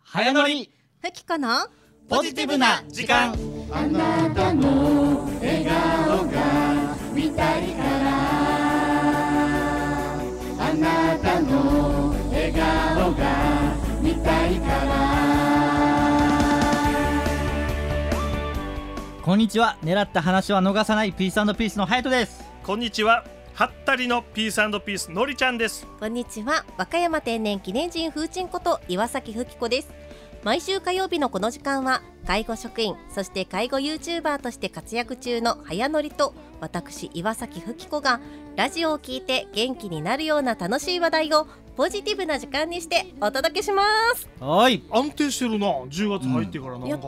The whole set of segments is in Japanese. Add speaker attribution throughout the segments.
Speaker 1: 早乗り
Speaker 2: ふきこの
Speaker 1: ポジティブな時間。
Speaker 3: あなたの笑顔が見たいからあなたの笑顔が見たいから
Speaker 1: こんにちは。狙った話は逃さないピース&ピースのハヤトです。
Speaker 4: こんにちは。はったりのピース&ピースのりちゃんです。
Speaker 2: こんにちは。和歌山天然記念人風鎮こと岩崎ふきこです。毎週火曜日のこの時間は介護職員そして介護 YouTuber として活躍中の早乗りと私岩崎ふきこがラジオを聞いて元気になるような楽しい話題をポジティブな時間にしてお届けします。
Speaker 1: はい、
Speaker 4: 安定してるな。10月入ってからなんか、
Speaker 2: やった、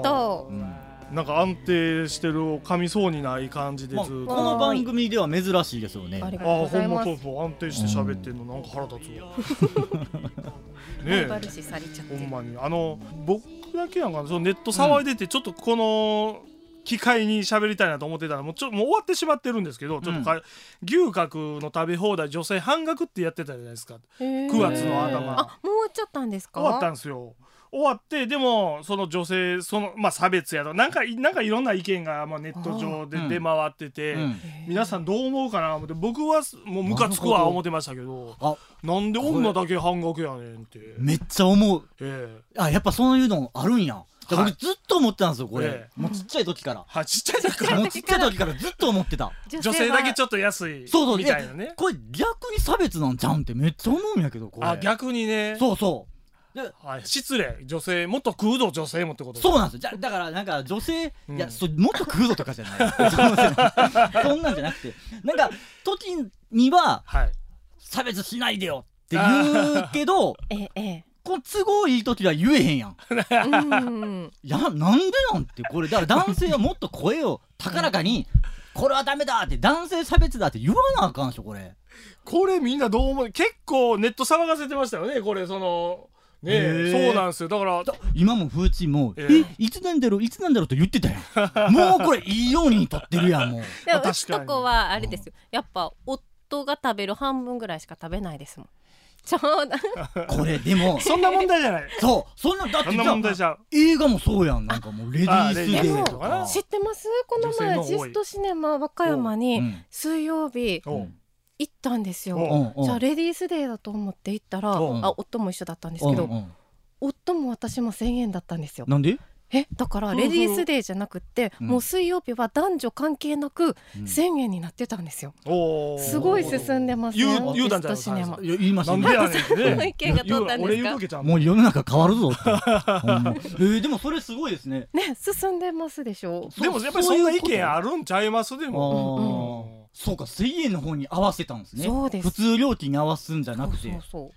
Speaker 4: なんか安定してる。噛みそうにない感じでずっと、
Speaker 1: この番組では珍しいですよね。
Speaker 2: ありがとうございます。
Speaker 4: ほんまそう安定して喋ってんのなんか腹立つわ
Speaker 2: ねえ、しされちゃって
Speaker 4: ほんまに僕だけなんかそのネット騒いでて、ちょっとこの機会に喋りたいなと思ってたらもう終わってしまってるんですけど、ちょっと牛角の食べ放題女性半額ってやってたじゃないですか。9月の頭。
Speaker 2: もう終わっちゃったんですか？
Speaker 4: 終わったんですよ。終わってでもその女性差別やとなんかいろんな意見がネット上で出回ってて、皆さんどう思うかな思って、僕はもうムカつくわ思ってましたけど、なんで女だけ半額やねんって
Speaker 1: めっちゃ思う。やっぱそういうのあるんや。僕ずっと思ってたんですよこれ、もうちっちゃい時から。
Speaker 4: ちっちゃい時から
Speaker 1: もうちっちゃい時からずっと思ってた。
Speaker 4: 女性だけちょっと安いみたいなね。
Speaker 1: これ逆に差別なんちゃうんってめっちゃ思うんやけど、これ。
Speaker 4: 逆にね。
Speaker 1: そう
Speaker 4: 失礼。女性もっと食うぞ女性もってこと。
Speaker 1: そうなんですよ。だからなんか女性、もっと食うぞとかじゃないそんなんじゃなくて、なんか時には、差別しないでよって言うけどこの都合いい時は言えへんやんいやなんでなんて。これだから男性はもっと声を高らかにこれはダメだって、男性差別だって言わなあかんでしょ。これ
Speaker 4: みんなどう思う？結構ネット騒がせてましたよね。これそうなんですよ。だから
Speaker 1: 今も風鎮もいつなんだろうと言ってたやんもうこれいいように撮ってるやん。もう
Speaker 2: でもうちとこはあれですよ、やっぱ夫が食べる半分ぐらいしか食べないですもん。ちょうど
Speaker 1: これでも
Speaker 4: そんな問題じゃない。
Speaker 1: そんなだってじゃあ映画もそうやん。なんかもうレディースデーとか
Speaker 2: 知ってます？この前ジストシネマ和歌山に水曜日行ったんですよ。じゃあレディースデーだと思って行ったら、夫も一緒だったんですけど、夫も私も1000円だったんですよ。
Speaker 1: なんで？
Speaker 2: だからレディースデーじゃなくって、もう水曜日は男女関係なく1000円になってたんですよ。すごい進んでますね。
Speaker 4: 言うたんじゃないですか。
Speaker 1: 言いましたね。
Speaker 2: なんでやねん。意見が通ったんですか？
Speaker 1: もう世の中変わるぞってでもそれすごいですね。
Speaker 2: 進んでますでしょ。
Speaker 4: でもやっぱりそんな意見あるんちゃいます？でも
Speaker 1: そうか、1000円の方に合わせたんですね。
Speaker 2: そうです。
Speaker 1: 普通料金に合わすんじゃなくて。
Speaker 2: そう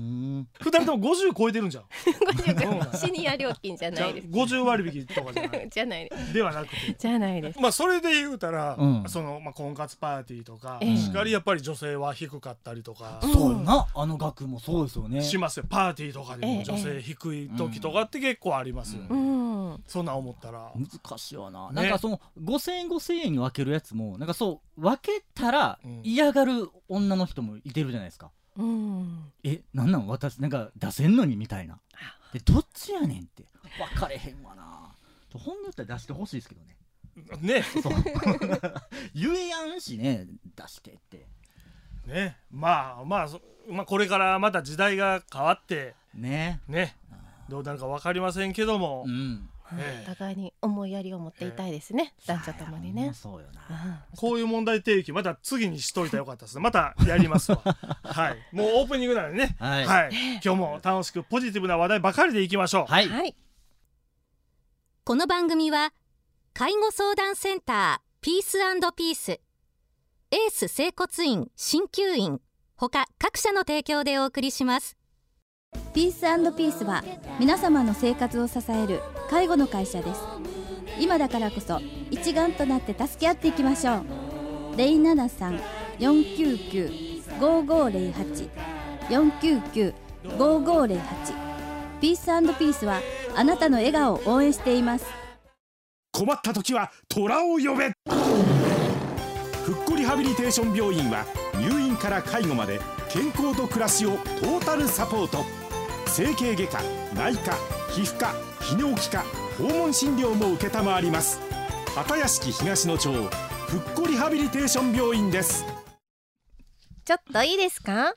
Speaker 4: 2人とも50超えてるんじゃん
Speaker 2: シニア料金じゃないです。
Speaker 4: 50割引とかじゃないではなくて
Speaker 2: じゃないです。
Speaker 4: それで言うたら、婚活パーティーとかしっかりやっぱり女性は低かったりとか、
Speaker 1: そうな、額もそうですよね。
Speaker 4: しますよ。パーティーとかでも女性低い時とかって結構ありますよね。そんな思ったら
Speaker 1: 難しいわな。なんかその5000円5000円に分けるやつもなんかそう分けたら嫌がる女の人もいてるじゃないですか。なんなん私なんか出せんのにみたいな。でどっちやねんって分かれへんわな。本によっては出してほしいですけどね。そう言えやんしね、出してって
Speaker 4: ね。これからまた時代が変わってどうなるか分かりませんけども、
Speaker 2: お互いに思いやりを持っていたいですね。男女ともにね。
Speaker 1: そうよな。
Speaker 4: こういう問題提起また次にしといたらよかったですね。またやりますわもうオープニングなのでね。今日も楽しくポジティブな話題ばかりでいきましょう。
Speaker 5: この番組は介護相談センターピース&ピース、エース整骨院鍼灸院他各社の提供でお送りします。
Speaker 6: ピース&ピースは皆様の生活を支える介護の会社です。今だからこそ一丸となって助け合っていきましょう。073-499-5508 499-5508 ピース&ピースはあなたの笑顔を応援しています。
Speaker 7: 困った時は虎を呼べ。ふっこリハビリテーション病院は入院から介護まで健康と暮らしをトータルサポート。整形外科、内科、 皮膚科、泌尿器科、訪問診療も承ります。畑屋敷東野町ふっこリハビリテーション病院です。
Speaker 2: ちょっといいですか？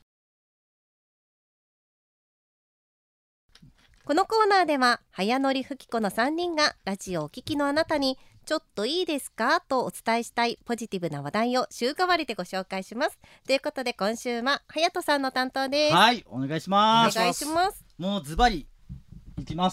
Speaker 2: このコーナーでは早乗りふきこの3人がラジオをお聞きのあなたにちょっといいですかとお伝えしたいポジティブな話題を週替わりでご紹介します。ということで今週は隼人さんの担当です。
Speaker 1: はい、お願いします。
Speaker 2: お願いします。
Speaker 1: もうズバリいきます、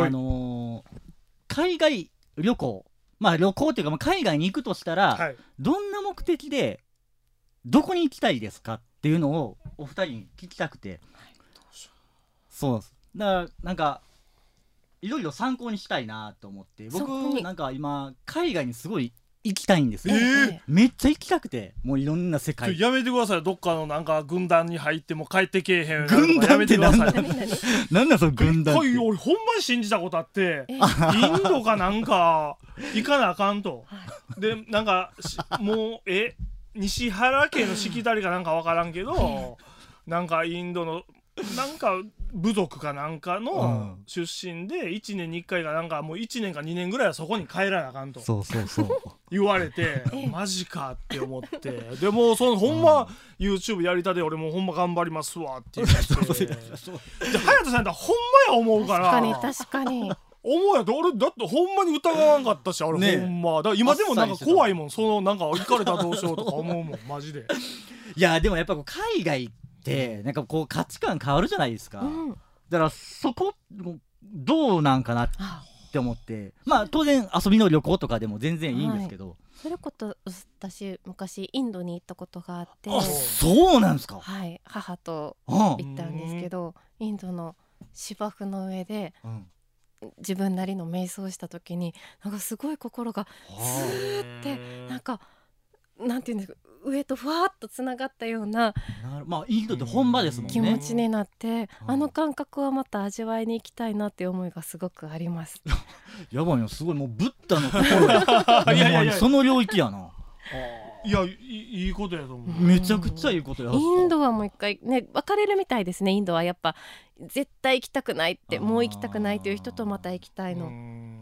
Speaker 1: 海外旅行、旅行っていうか、海外に行くとしたら、どんな目的でどこに行きたいですかっていうのをお二人に聞きたくて、そうです。だからなんかいろいろ参考にしたいなと思って、僕なんか今海外にすごい行きたいんですよ、めっちゃ行きたくて、もういろんな世界。
Speaker 4: やめてください。どっかのなんか軍団に入っても帰ってけえへん。
Speaker 1: 軍団ってなんだその軍団って。
Speaker 4: 俺ほんまに信じたことあって、インドかなんか行かなあかんと。でなんかもう西原家のしきたりかなんかわからんけど、なんかインドのなんか部族かなんかの出身で1年に1回かなんかもう1年か2年ぐらいはそこに帰らなあかんと言われてマジかって思って、でもそのほんま YouTube やりたで俺もほんま頑張りますわって言ってで隼人さんってほんまや思うから。
Speaker 2: 確かに
Speaker 4: 思うやと俺だってほんまに疑わんかったし、あれほんまだから今でもなんか怖いもん、そのなんか行かれたらどうしようとか思うもんマジで。
Speaker 1: いやでもやっぱ海外ってなんかこう価値観変わるじゃないですか、だからそこどうなんかなって思って、当然遊びの旅行とかでも全然いいんですけど、
Speaker 2: それこそ私昔インドに行ったことがあって。
Speaker 1: そうなんですか。
Speaker 2: はい、母と行ったんですけど、インドの芝生の上で、自分なりの瞑想した時になんかすごい心がスーってなんかなんていうんですか、上とふわっとつながったような、
Speaker 1: インドって本場ですもんね、
Speaker 2: 気持ちになって、あの感覚はまた味わいに行きたいなっていう思いがすごくあります。
Speaker 1: やばいよ、すごいもうブッダの心やその領域やな。
Speaker 4: いやいいことやと思う。
Speaker 1: めちゃくちゃいいことや。
Speaker 2: インドはもう一回ね分かれるみたいですね。インドはやっぱ絶対行きたくないって、もう行きたくないという人とまた行きたいの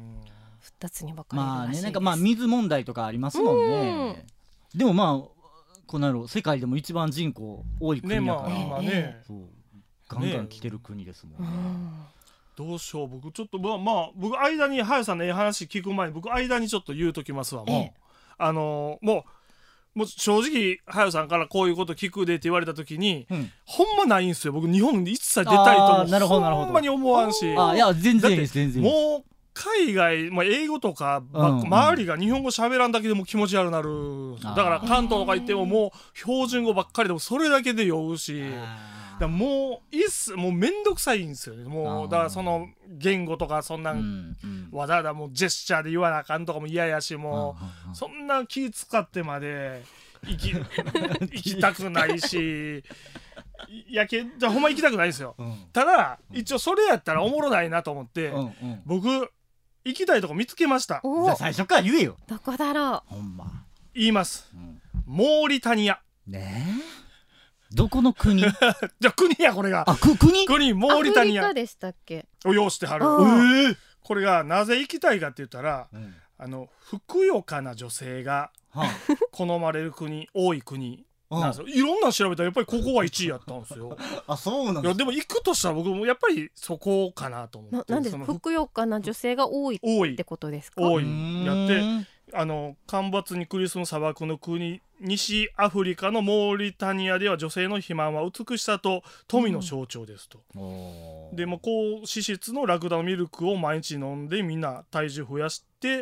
Speaker 2: 2つに分かれるらしいです。
Speaker 1: なんか水問題とかありますもんね。でもこの世界でも一番人口多い国だから、ガンガン来てる国ですもんね。
Speaker 4: どうしよう、僕ちょっと僕間に隼さんの話聞く前に僕間にちょっと言うときますわ。もう正直隼さんからこういうこと聞くでって言われたときに、ほんまないんですよ。僕日本で一切出たいともほんまに思わんし。
Speaker 1: いや全然いいです、全然いいです。
Speaker 4: もう海外、英語とか周りが日本語喋らんだけでも気持ち悪くなる。だから関東とか行ってももう標準語ばっかりでもそれだけで酔うし、だもういいっす、もうめんどくさいんですよね。もうだからその言語とかそんなんわざわざもうジェスチャーで言わなあかんとかも嫌やし、もうそんな気使ってまで行きたくないしじゃあほんま行きたくないですよ。ただ一応それやったらおもろないなと思って、僕行きたいとこ見つけました。
Speaker 1: じゃあ最初から言えよ。
Speaker 2: どこだろ
Speaker 1: う。ほんま
Speaker 4: 言います、モーリタニア。
Speaker 1: どこの国？じゃ
Speaker 4: あ国や、これが。国モーリタニア。
Speaker 2: アフリカでしたっけ？
Speaker 4: を要してはる。これがなぜ行きたいかって言ったら、ふくよかな女性が好まれる国、多い国なんですよ。いろんなの調べたらやっぱりここが1位やったんですよ。
Speaker 1: そうなんですか。
Speaker 4: でも行くとしたら僕もやっぱりそこかなと思って。
Speaker 2: なんでふくよかな女性が多いってことですか？
Speaker 4: 多いやって干ばつに苦しむ砂漠の国西アフリカのモーリタニアでは女性の肥満は美しさと富の象徴ですと。でも高脂質のラクダのミルクを毎日飲んでみんな体重増やして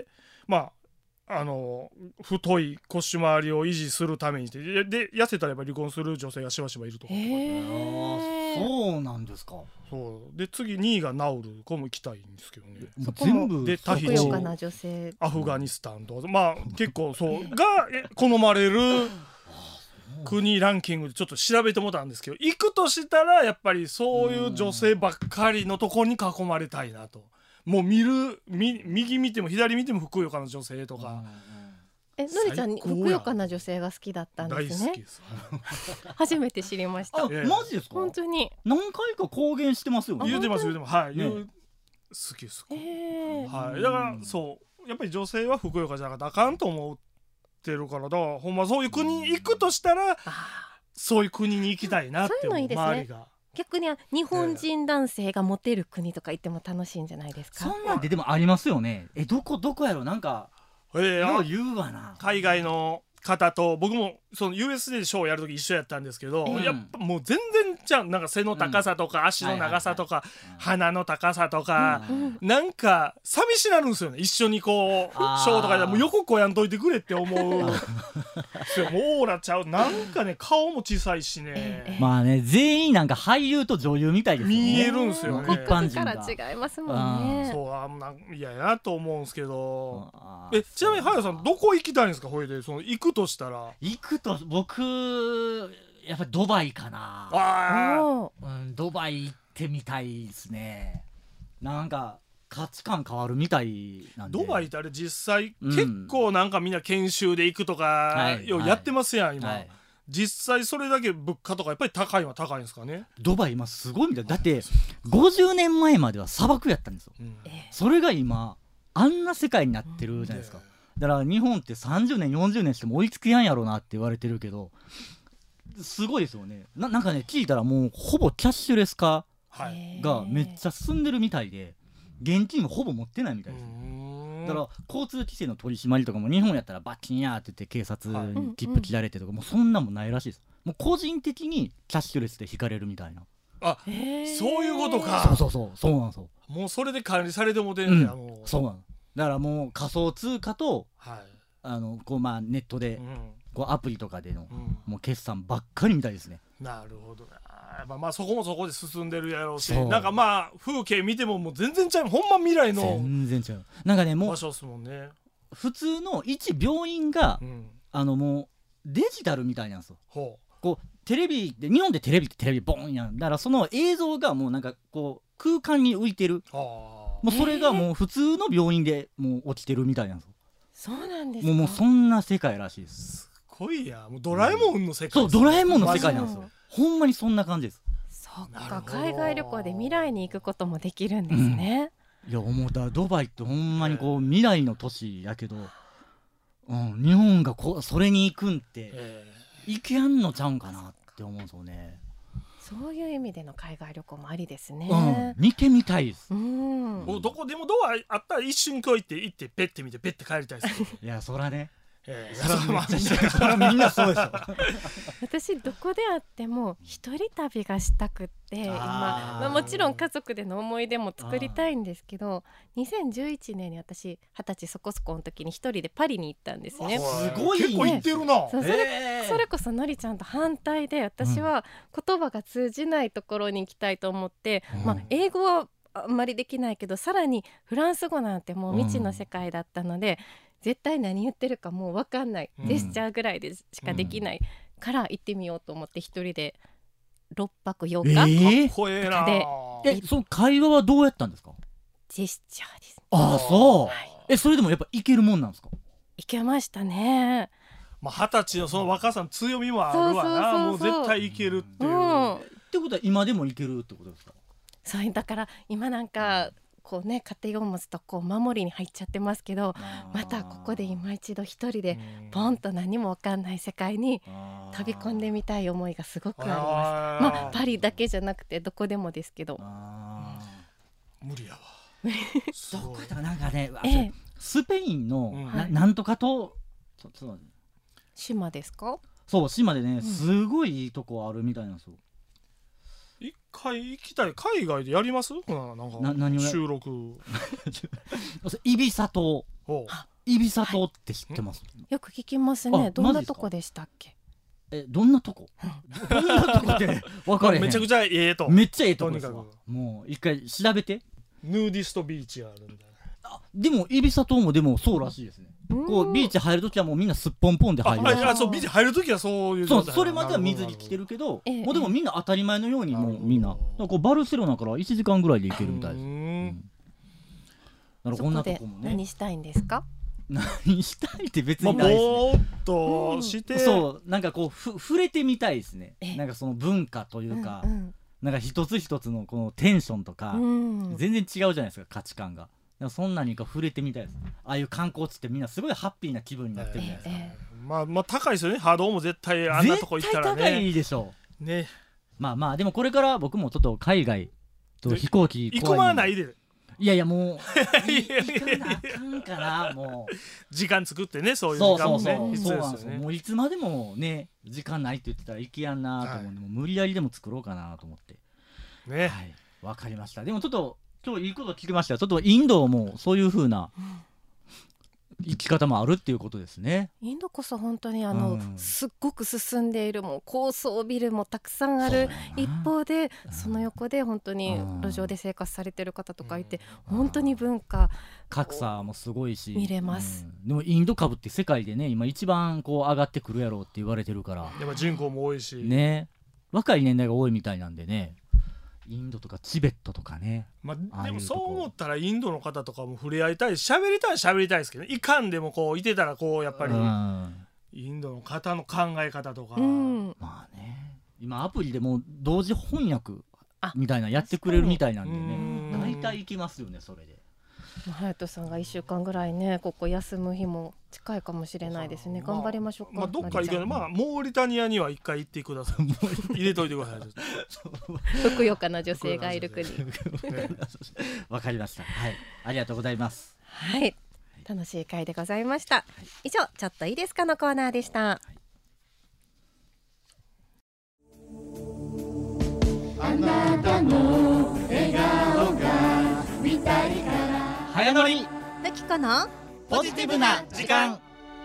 Speaker 4: 太い腰回りを維持するためにで痩せたらやっぱり離婚する女性がしばしばいると。
Speaker 1: そうなんですか。
Speaker 4: そうで次2位がナウル、これも行きたいんですけどね。
Speaker 1: 全部
Speaker 4: でタヒチ、アフガニスタンと結構そうが好まれる国ランキングでちょっと調べてもらったんですけど、行くとしたらやっぱりそういう女性ばっかりのとこに囲まれたいなと。もう右見ても左見てもふくよかな女性とか。
Speaker 2: のりちゃんふくよかな女性が好きだったんですね。
Speaker 4: 大好きです。
Speaker 2: 初めて知りました。
Speaker 1: マジですか？
Speaker 2: 本当に
Speaker 1: 何回か公言してますよね。
Speaker 4: 言ってます。はい。 好き、はい、だからそうやっぱり女性はふくよかじゃなかったらあかんと思ってるから、だからほんまそういう国に行くとしたらそういう国に行きたいなって思う。
Speaker 2: そういうのいいですね。
Speaker 4: 周りが
Speaker 2: 逆に日本人男性がモテる国とか行っても楽しいんじゃないですか。
Speaker 1: そんなんでもありますよね。どこやろ、なんかよう言うわな。
Speaker 4: 海外の方と僕もその USJ でショーをやるとき一緒やったんですけど、やっぱもう全然じゃん、なんか背の高さとか足の長さとか鼻の高さとか、なんか寂しなるんですよね。一緒にこうショーとかでもう横こやんといてくれって思うもうオーラちゃう、なんかね顔も小さいしね、
Speaker 1: まあね、全員なんか俳優と女優みたいですよね。
Speaker 4: 見えるんですよね。
Speaker 1: 一般人
Speaker 2: か
Speaker 1: が
Speaker 2: ら違いますもんね。
Speaker 4: そう嫌やなと思うんですけど、ちなみに早さんどこ行きたいんですか。ほいでその行くとしたら。
Speaker 1: 行くと僕やっぱりドバイかな。ドバイ行ってみたいですね。なんか価値観変わるみたいなんで。
Speaker 4: ドバイってあれ実際、結構なんかみんな研修で行くとか、ようやってますやん今、実際それだけ物価とかやっぱり高いは高いんですかね。
Speaker 1: ドバイ今すごいみたいだって50年前までは砂漠やったんですよ、それが今あんな世界になってるじゃないですか。だから日本って30年40年しても追いつけやんやろうなって言われてるけど、すごいですよね。なんかね聞いたらもうほぼキャッシュレス化がめっちゃ進んでるみたいで、現金もほぼ持ってないみたいです。だから交通規制の取り締まりとかも日本やったら罰金やって言って警察に切符切られてとか、もうそんなもんないらしいです。もう個人的にキャッシュレスで引かれるみたいな。
Speaker 4: そういうことか。
Speaker 1: そうなんですよ。
Speaker 4: もうそれで管理されてもてんねや、もう。
Speaker 1: そうなの。だからもう仮想通貨と、こうネットで、こうアプリとかでの、もう決算ばっかりみたいですね。
Speaker 4: なるほどな。まあそこもそこで進んでるやろうし、なんかまあ風景見てももう全然ちゃう、ほんま未来の
Speaker 1: 全然違う。なんかねもう
Speaker 4: 場所っすもんね。
Speaker 1: 普通の一病院が、もうデジタルみたいなんですよ。こうテレビで、日本でテレビボンやん。だからその映像がもうなんかこう空間に浮いてる。もうそれがもう普通の病院でもう起きてるみたいなんですよ。
Speaker 2: そうなんですか。
Speaker 1: もうそんな世界らしいです。
Speaker 4: すごいや、もうドラえもんの世界、
Speaker 1: そうドラえもんの世界なんですよ。ほんまにそんな感じです。
Speaker 2: そっか、海外旅行で未来に行くこともできるんですね。
Speaker 1: いや思うた、ドバイってほんまにこう未来の都市やけど、日本がそれに行くんって行けやんのちゃうんかなって思うんですよね。
Speaker 2: そういう意味での海外旅行もありですね。
Speaker 1: 見てみたいです。
Speaker 4: どこでもドアあったら一瞬行ってペッて見てペッて帰りたいです。
Speaker 1: いやそらね。
Speaker 4: そ
Speaker 1: らみんなそうでしょ。
Speaker 2: 私どこであっても一人旅がしたくって今、もちろん家族での思い出も作りたいんですけど、2011年に私20歳そこそこの時に一人でパリに行ったんですね。
Speaker 4: すごい結構行ってるな。
Speaker 2: それこそのりちゃんと反対で、私は言葉が通じないところに行きたいと思って、英語はあんまりできないけど、さらにフランス語なんてもう未知の世界だったので、絶対何言ってるかもう分かんない、ジェスチャーぐらいでしかできないから行ってみようと思って一人で6泊8日
Speaker 4: かっこええな。
Speaker 1: その会話はどうやったんですか。
Speaker 2: ジェスチャーです。
Speaker 1: そう、それでもやっぱいけるもんなんですか。
Speaker 2: いけましたね。
Speaker 4: 20歳のその若さの強みもあるわな。もう絶対いけるっていう、
Speaker 1: ってことは今でもいけるってことですか。
Speaker 2: そうだから今なんかこうね、家庭を持つとこう守りに入っちゃってますけど、またここで今一度一人でポンと何も分かんない世界に飛び込んでみたい思いがすごくあります。パリだけじゃなくてどこでもですけど。
Speaker 4: 無理やわ。
Speaker 1: どこだなんかね、スペインのなんとかと
Speaker 2: 島ですか。
Speaker 1: そう島でね、すごいいいとこあるみたいなんですよ。
Speaker 4: 一回行きたい。海外でやります？なんか収録。
Speaker 1: イビサ島。イビサ島って知ってます？
Speaker 2: よく聞きますね。どんなとこでしたっけ？
Speaker 1: どんなとこ？どんなとこって分かれへん。
Speaker 4: めちゃくちゃええと。
Speaker 1: めっちゃええとこですわ。もう一回調べて。
Speaker 4: ヌーディストビーチあるみたいな。
Speaker 1: でもイビサ島もでもそうらしいですね。こうビーチ入るときはもうみんなすっぽんぽんで入る。
Speaker 4: そうビーチ入るときはそういう
Speaker 1: そう、それまでは水着着てるけど、もうでもみんな当たり前のようにもうみんなこうバルセロナから1時間ぐらいで行けるみたいです。
Speaker 2: そこで何したいんですか？
Speaker 1: 何したいって別にないですね。
Speaker 4: ぼーっとして、
Speaker 1: そうなんかこう触れてみたいですね。なんかその文化というか、 なんか一つ一つのこのテンションとか、全然違うじゃないですか、価値観が。そんなにか触れてみたいです。ああいう観光地ってみんなすごいハッピーな気分になってるじゃないですか。
Speaker 4: まあ高いですよね、波動も絶対あんなとこ行ったらね。
Speaker 1: 絶対高いでしょ
Speaker 4: うね。
Speaker 1: まあでもこれから僕もちょっと海外と飛行機
Speaker 4: 行くまないで。
Speaker 1: いやもう行かなあかんかな、もう
Speaker 4: 時間作ってね、そういう時間もね、
Speaker 1: そうなんですよ。もういつまでもね時間ないって言ってたら行きやんなと思うんで、もう無理やりでも作ろうかなと思って
Speaker 4: ね。
Speaker 1: はい、わかりました。でもちょっと今日いいこと聞きましたよ。ちょっとインドもそういう風な生き方もあるっていうことですね。
Speaker 2: インドこそ本当にすっごく進んでいる、もう高層ビルもたくさんある一方で、その横で本当に路上で生活されてる方とかいて、本当に文化
Speaker 1: 格差もすごいし
Speaker 2: 見れます。
Speaker 1: でもインド株って世界でね今一番こう上がってくるやろうって言われてるから、
Speaker 4: やっぱ人口も多いし
Speaker 1: ね、若い年代が多いみたいなんでね、インドとかチベットとかね。
Speaker 4: でもそう思ったらインドの方とかも触れ合いたい、喋りたいですけどね、いかんでもこういてたらこうやっぱりインドの方の考え方とか、
Speaker 1: まあね、今アプリでも同時翻訳みたいなやってくれるみたいなんでね、大体行きますよねそれで。
Speaker 2: 隼人さんが1週間ぐらいねここ休む日も近いかもしれないですね。頑張りましょうか。
Speaker 4: どっか行けない、モーリタニアには一回行ってください入れといてください
Speaker 2: ふくよかな女性がいる国
Speaker 1: わかりました。はい、ありがとうございます。
Speaker 2: はい、楽しい会でございました。以上ちょっといいですかのコーナーでした。
Speaker 3: あなたの笑顔が見たいから
Speaker 1: 早乗り
Speaker 2: ふきこの
Speaker 1: ポジティブな時間。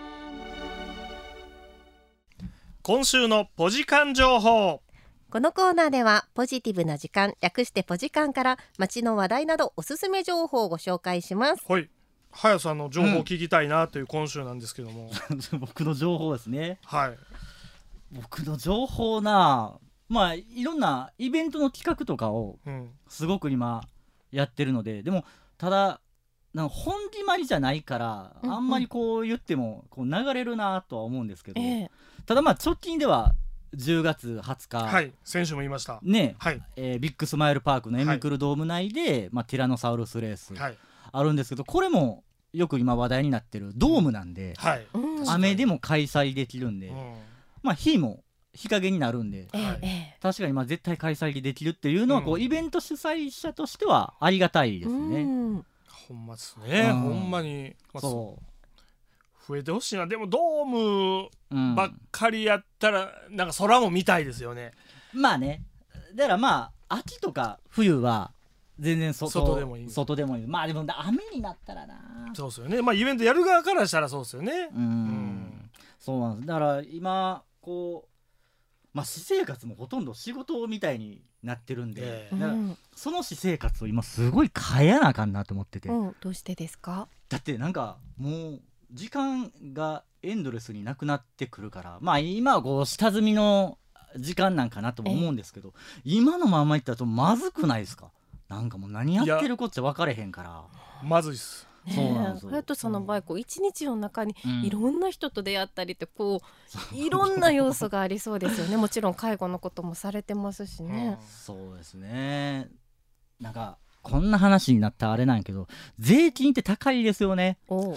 Speaker 4: 今週のポジカン情報。
Speaker 2: このコーナーではポジティブな時間、略してポジカンから街の話題などおすすめ情報をご紹介します。
Speaker 4: はい、はやさんの情報を聞きたいなという今週なんですけども、
Speaker 1: 僕の情報ですね。
Speaker 4: はい、
Speaker 1: 僕の情報な、まあいろんなイベントの企画とかをすごく今やってるので、でもただなんか本決まりじゃないから、あんまりこう言ってもこう流れるなとは思うんですけど、ただまあ直近では10月20日、
Speaker 4: はい、先週も言いました
Speaker 1: ね、
Speaker 4: はい、
Speaker 1: ビッグスマイルパークのエミクルドーム内で、ティラノサウルスレースあるんですけど、これもよく今話題になってるドームなんで、雨でも開催できるんで、日も日陰になるんで、確かに絶対開催できるっていうのはこうイベント主催者としてはありがたいですね。
Speaker 4: ほんまですね、ほんまに、そう増えてほしいな。でもドームばっかりやったら、なんか空も見たいですよね。
Speaker 1: まあね、だから秋とか冬は全然外でもいい。まあでも雨になったらな。
Speaker 4: そうですよね。イベントやる側からしたらそうですよね。
Speaker 1: そうなんです。だから今こう私生活もほとんど仕事みたいになってるんで、だからその私生活を今すごい変えなあかんなと思ってて。
Speaker 2: どうしてですか？
Speaker 1: だってなんかもう時間がエンドレスになくなってくるから、今はこう下積みの時間なんかなとも思うんですけど、今のままいったらとまずくないですか？なんかもう何やってるこっちゃ分かれへんから
Speaker 4: まずいっす。
Speaker 1: そうなんですよ。
Speaker 2: 隼人さんの場合一日の中にいろんな人と出会ったりっていろんな要素がありそうですよね。もちろん介護のこともされてますしね。
Speaker 1: そうですね。なんかこんな話になったらあれなんやけど、税金って高いですよね。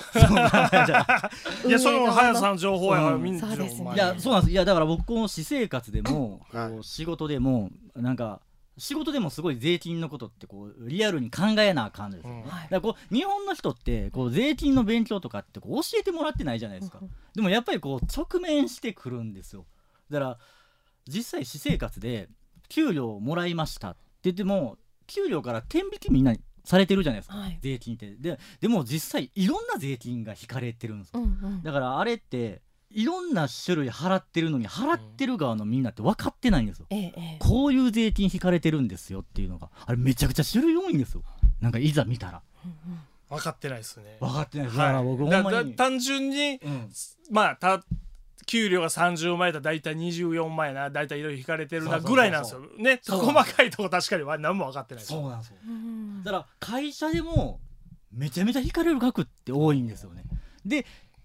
Speaker 4: いや、その速さの情報やからみんな。
Speaker 1: いや、そうなんです。いや、だから僕この私生活でも仕事でもなんか仕事でもすごい税金のことってリアルに考えなあかんですよね。だから日本の人って税金の勉強とかって教えてもらってないじゃないですか。でもやっぱり直面してくるんですよ。だから実際私生活で給料もらいましたって言っても給料から天引きみんなされてるじゃないですか、税金って。でも実際いろんな税金が引かれてるんですよ。だからあれっていろんな種類払ってるのに払ってる側のみんなって分かってないんですよ。こういう税金引かれてるんですよっていうのがあれめちゃくちゃ種類多いんですよ。なんかいざ見たら
Speaker 4: 分かってないですね。
Speaker 1: 分かってないです。だから僕ほんまに
Speaker 4: 単純に、給料が30万円だったら大体24万円な、大体いろいろ引かれてるなぐらいなんですよね。細かいとこ確かに何も分かってないです。
Speaker 1: そうなんですよ。だから会社でもめちゃめちゃ引かれる額って多いんですよね。で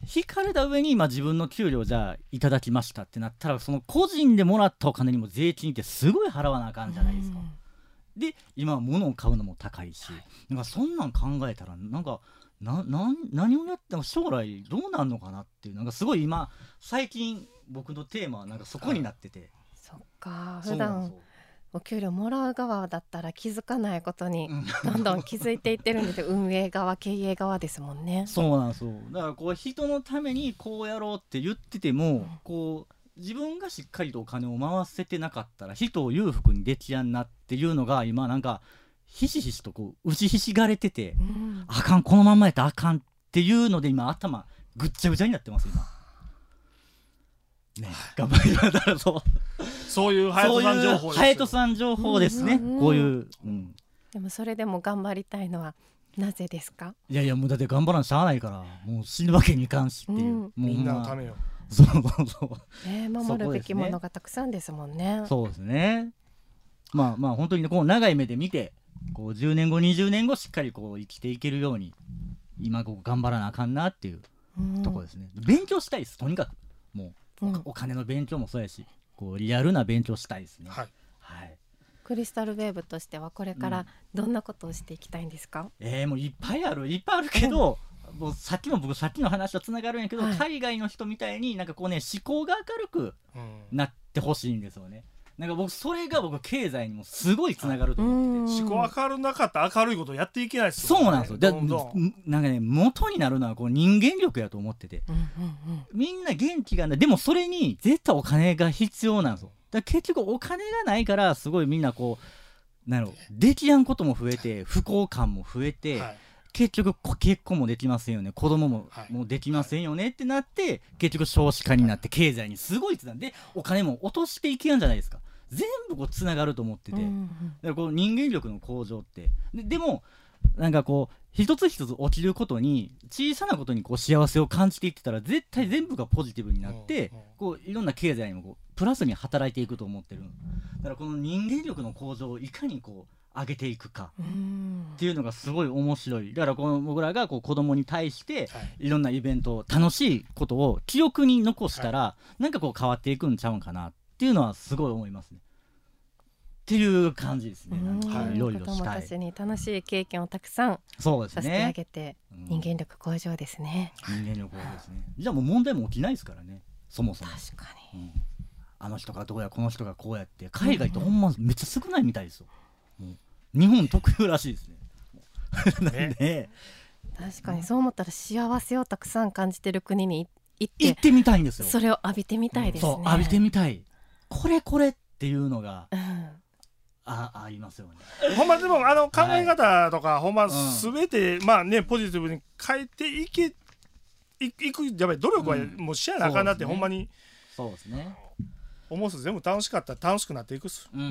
Speaker 1: 引かれた上に自分の給料じゃあいただきましたってなったら、その個人でもらったお金にも税金ってすごい払わなあかんじゃないですか。で今は物を買うのも高いし、なんかそんなん考えたらなんか何をやっても将来どうなんのかなっていう、なんかすごい今最近僕のテーマはなんかそこになってて、
Speaker 2: そっか、普段お給料もらう側だったら気づかないことにどんどん気づいていってるんですよ運営側経営側ですもんね。
Speaker 1: そうなんですよ。だからこう人のためにこうやろうって言ってても、こう自分がしっかりとお金を回せてなかったら人を裕福にできやんなっていうのが今なんかひしひしとこう打ちひしがれてて、あかん、このまんまやったらあかんっていうので今頭ぐっちゃぐちゃになってます今。ね、頑張りながら
Speaker 4: そういう隼人さん情報です。
Speaker 1: 隼人さん情報ですね、こういう、
Speaker 2: でもそれでも頑張りたいのはなぜですか？
Speaker 1: いやいや、もうだって頑張らんしゃあないから、もう死ぬわけにいかんしっていう、もう
Speaker 4: みんなのためよ。
Speaker 1: そう
Speaker 2: 守るべきものがたくさんですもんね。
Speaker 1: そうですね。まあ本当にこう長い目で見て、こう10年後20年後しっかりこう生きていけるように今こう頑張らなあかんなっていうところですね。勉強したいです、とにかくもう、お金の勉強もそうやし、こうリアルな勉強したいですね。はい、
Speaker 2: クリスタルウェーブとしてはこれからどんなことをしていきたいんですか？
Speaker 1: もういっぱいあるけど、もうさっきの話とつながるんやけど、海外の人みたいになんかこうね思考が明るくなってほしいんですよね。なんかそれが僕経済にもすごいつながると思ってて、
Speaker 4: 思考明るなかったら明るいことやっていけないです
Speaker 1: よね。そうなんですよ。なんかね、元になるのはこう人間力やと思ってて、みんな元気がない。でもそれに絶対お金が必要なんですよ。だから結局お金がないからすごいみんなこうできやんことも増えて、不幸感も増えて、結局結婚もできませんよね、子供ももうできませんよねってなって、結局少子化になって経済にすごいつなんで、お金も落としていけやんじゃないですか。全部こうつながると思ってて、だからこう人間力の向上ってでもなんかこう一つ一つ起きることに、小さなことにこう幸せを感じていってたら絶対全部がポジティブになって、こういろんな経済にもこうプラスに働いていくと思ってる。だからこの人間力の向上をいかにこう上げていくかっていうのがすごい面白い。だからこの僕らがこう子供に対していろんなイベント、楽しいことを記憶に残したら、なんかこう変わっていくんちゃうんかなっていうのはすごい思いますね。っていう感じですね。いろいろしたい。子供
Speaker 2: たちに楽しい経験をたくさんさせてあげて、人間力向上ですね。
Speaker 1: 人間力向上ですね。じゃあもう問題も起きないですからね、そもそも。
Speaker 2: 確かに。
Speaker 1: あの人がどうやこの人がこうやって、海外ってほんまめっちゃ少ないみたいですよ。日本特有らしいですね。ね。
Speaker 2: 確かにそう思ったら幸せをたくさん感じてる国に行
Speaker 1: ってみたいんですよ。
Speaker 2: それを浴びてみたいですね。
Speaker 1: そう、浴びてみたい。これっていうのがありますよね。
Speaker 4: ほんまでも考え方とか、ほんま全てポジティブに変えていくやばい努力はもうしやなあかんなって、ほんまに
Speaker 1: そうですね。
Speaker 4: 思うす全部楽しかったら楽しくなっていくっす。はい。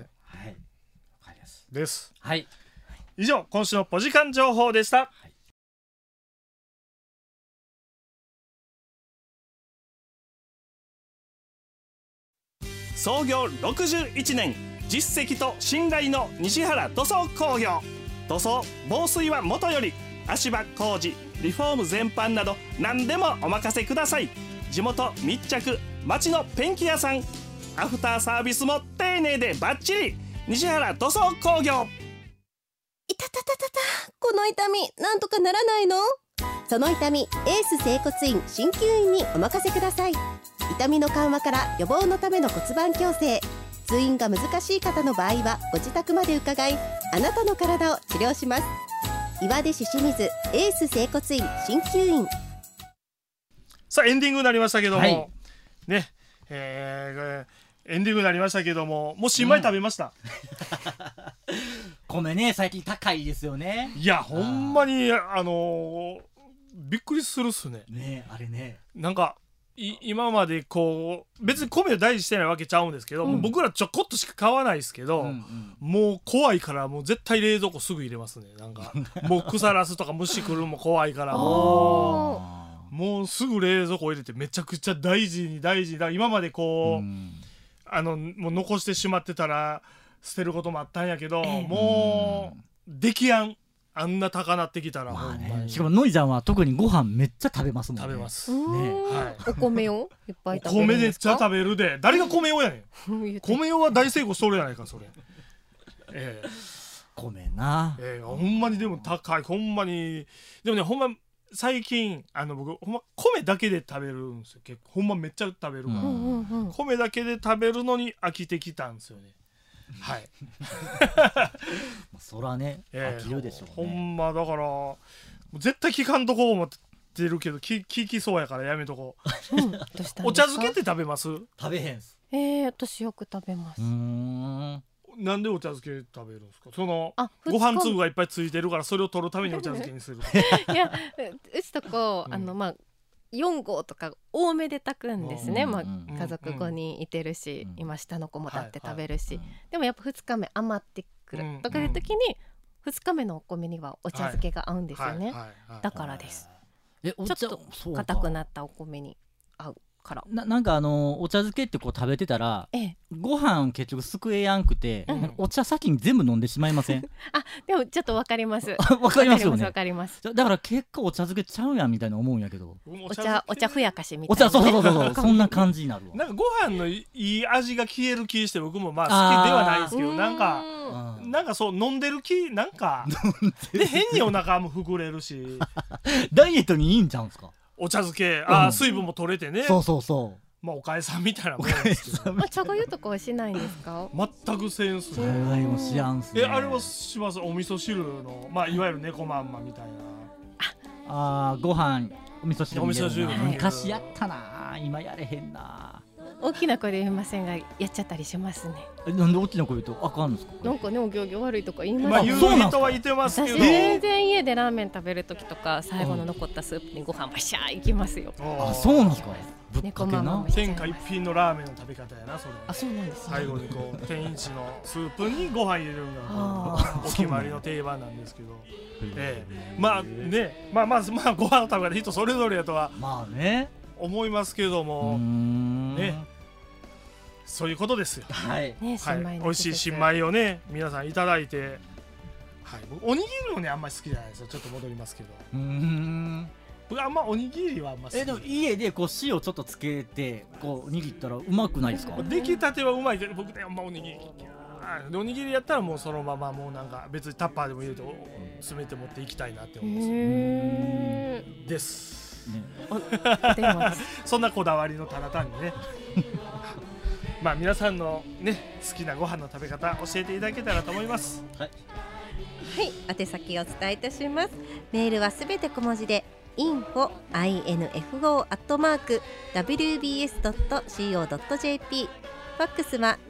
Speaker 4: です。
Speaker 1: はい。
Speaker 4: 以上、今週のポジカン情報でした。創業61年、実績と信頼の西原塗装工業。塗装、防水はもとより、足場工事、リフォーム全般など何でもお任せください。地元密着、町のペンキ屋さん。アフターサービスも丁寧でバッチリ。西原塗装工業。
Speaker 2: いたたたたた、この痛みなんとかならないの？
Speaker 8: その痛み、エース整骨院鍼灸院にお任せください。痛みの緩和から予防のための骨盤矯正、通院が難しい方の場合はご自宅まで伺い、あなたの体を治療します。岩出市清水エース整骨院鍼灸院。
Speaker 4: さあエンディングになりましたけども、ね、エンディングになりましたけども、もう新米食べました？
Speaker 1: 米ね、最近高いですよね。
Speaker 4: いやほんまにびっくりするっすね。
Speaker 1: ね、あれね、
Speaker 4: なんか今までこう別に米を大事してないわけちゃうんですけど、僕らちょこっとしか買わないですけど、もう怖いからもう絶対冷蔵庫すぐ入れますね。なんかもう腐らすとか虫来るも怖いからもうすぐ冷蔵庫入れてめちゃくちゃ大事にだから今までこうもう残してしまってたら捨てることもあったんやけど、もう出来やんあんな高なってきたら、
Speaker 1: まあね、しかものりちゃんは特にご飯めっちゃ食べますもんね。
Speaker 4: 食べます
Speaker 1: ね、
Speaker 4: はい、
Speaker 2: お米をいっぱい食べるん
Speaker 4: 米めっ
Speaker 2: ですか？
Speaker 4: ちゃ食べるで。誰が米をやねん米をは大成功しとるやないかそれ。
Speaker 1: 米な、
Speaker 4: ほんまにでも高い、ほんまに。でもね、ほんま最近僕ほんま米だけで食べるんですよ。結構ほんまめっちゃ食べるから、米だけで食べるのに飽きてきたんですよね。はい。
Speaker 1: そらね、飽きるでしょうね。
Speaker 4: ほんまだから絶対聞かんとこう思ってるけど、聞きそうやからやめとこう。
Speaker 2: どうしたんですか？
Speaker 4: お茶漬けって食べます？
Speaker 1: 食べへんす。
Speaker 2: 私よく食べます。
Speaker 4: なんでお茶漬け食べるんですか？そのご飯粒がいっぱいついてるからそれを取るためにお茶漬けにする。
Speaker 2: いや、うちとこまあ4合とか多めで炊くんですね。まあ家族5人いてるし、今下の子も立って食べるし、でもやっぱ2日目余ってくるとかいう時に2日目のお米にはお茶漬けが合うんですよね。だからです。ちょっと硬くなったお米に合うから。
Speaker 1: なんかお茶漬けってこう食べてたら、ご飯結局すくえやんくて、お茶先に全部飲んでしまいません？
Speaker 2: でもちょっとわかります。
Speaker 1: わかりますよね。
Speaker 2: わかります。
Speaker 1: だから結果お茶漬けちゃうやんみたいな思うんやけど、
Speaker 2: お茶ふやかしみたいな。
Speaker 1: そうそんな感じになるわ。
Speaker 4: なんかご飯のいい味が消える気して、僕もまあ好きではないですけど、なんかそう飲んでる気なんかで変にお腹も膨れるし。
Speaker 1: ダイエットにいいんちゃうんすか？
Speaker 4: お茶漬け、水分も取れてね。
Speaker 1: そう
Speaker 4: まあおかえさんみたいなもんですけど。
Speaker 2: 茶がゆとかはしないんですか？
Speaker 4: 全くせんすね。
Speaker 1: 茶がゆもしやんすね。
Speaker 4: あれはします。お味噌汁のまあいわゆる猫まんまみたい
Speaker 1: な。ご飯お味噌汁。
Speaker 4: お味噌汁
Speaker 1: 昔やったな。今やれへんな。
Speaker 2: 大きな声で言いませんが、やっちゃったりしますね。
Speaker 1: なんで大きな声言うとあかんんですか？
Speaker 2: なんかね、お行儀悪いとか言います。
Speaker 4: まあ言う人はいてますけど、
Speaker 2: 私全然家でラーメン食べる時とか最後の残ったスープにご飯バシャーいきますよ。
Speaker 1: そうなんですか？
Speaker 2: 猫まんま
Speaker 4: 天下一品のラーメンの食べ方やなそれ。
Speaker 2: そうなんですね。
Speaker 4: 最後にこう天一のスープにご飯入れるのがお決まりの定番なんですけど、まあね、まあご飯の食べ方人それぞれやとは
Speaker 1: まあね
Speaker 4: 思いますけどもね、そういうことですよ。はい。美味しい新米をね皆さんいただいて、おにぎりもねあんまり好きじゃないですよ。ちょっと戻りますけど。僕あんまおにぎりはあんま好き。
Speaker 1: でも家でこう塩ちょっとつけてこう握ったらうまくないですか？
Speaker 4: 出来たてはうまいけど、僕ねあんまおにぎりおにぎりやったらもうそのままもうなんか別にタッパーでも入れて詰めて持っていきたいなって思うんです。そんなこだわりのただ単にねまあ皆さんのね好きなご飯の食べ方教えていただけたらと思います。
Speaker 2: はい、宛先をお伝えいたします。メールはすべて小文字でinfo@wbs.co.jp、 ファックスは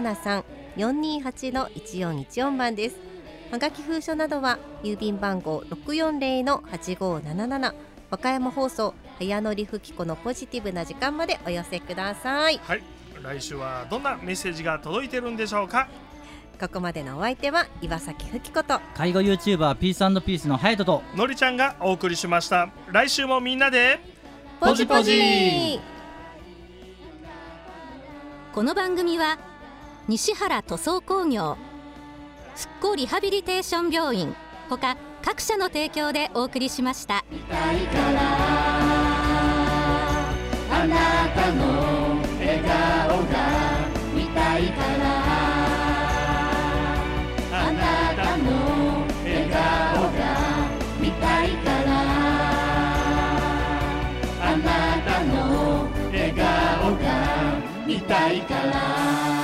Speaker 2: 073-428-1414 番です。はがき封書などは郵便番号 640-8577、 和歌山放送早乗りふきこのポジティブな時間までお寄せください。
Speaker 4: はい、来週はどんなメッセージが届いてるんでしょうか。
Speaker 2: ここまでのお相手は岩崎ふきこと
Speaker 1: 介護 YouTuber ピース&ピースのハヤトと
Speaker 4: のりちゃんがお送りしました。来週もみんなで
Speaker 2: ポジポジ。
Speaker 5: この番組は西原塗装工業、復興リハビリテーション病院ほか各社の提供でお送りしました。
Speaker 3: 見たいからあなたの笑顔が見たいから、あなたの笑顔が見たいから、あなたの笑顔が見たいから。